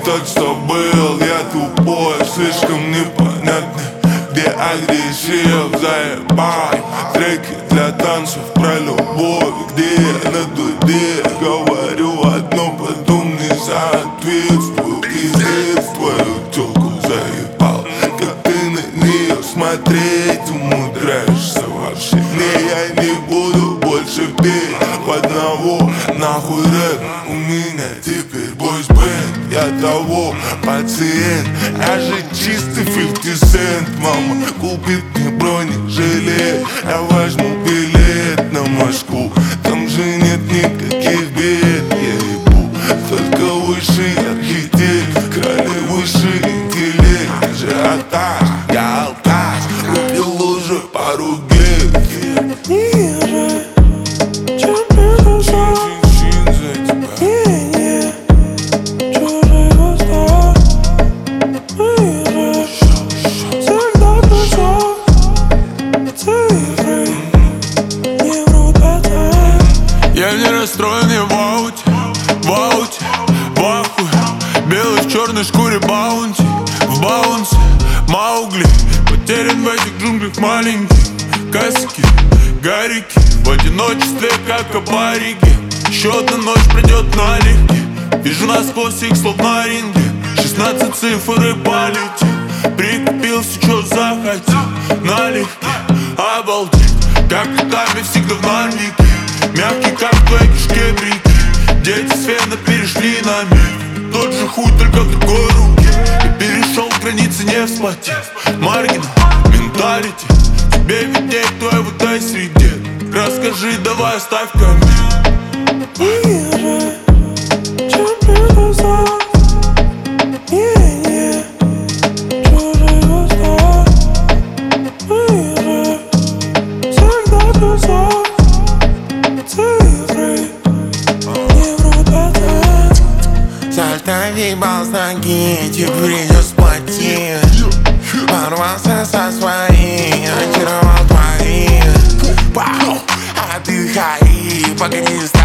тот, что был. Я тупой, слишком непонятный. Где агрессив, заебал. Треки для танцев про любовь. Где я на дуде говорю одно, потом не соответствую. Пиздец, твою тёлку заебал. Как ты на нее смотреть умудряешься вообще. Не, я не буду больше петь в одного. Нахуй рэп, у меня теперь бойсбенд. Я того пациент, я же чистый 50 Cent. Мама купит мне бронежилет, я возьму билет на Москву. Там же нет никаких бед, я ебу. Только высший архитект, крали высший интеллект. Ажиотаж, я алкаш, руки лужи по руке. Ниже, чем предусал. Чужой восторг. Выше, всегда тусал. Цифры не врут пацан. Я не расстроен, я в ауте, в ахуе. Белый в черной шкуре баунти, в баунсе Маугли. Потерян в этих джунглях маленький. Касики, гарики, в одиночестве как кабарики. Еще одна ночь придет налегке. Вижу насквозь их слов на ринге. 16 цифр и полетел. Прикупил все, что захотел. Налегке, обалдеть. Как летами всегда в Норвиге. Мягкий, как в твоей кишке брики. Дети с фена перешли на мир. Тот же хуй, только в другой руке. И перешел границы, не вспотев. Маргинал, менталити. Тебе видней в твоей вот этой среде. Расскажи, давай оставь коммент. Ниже, чем предусал. Не, чужой восторг. Выше, всегда тусал. Цифры не врут пацан. Сальто-ебал с ноги, теперь идет спотеет. Порвался со своей, очаровал твоих. Вау, отдыхай, погоди,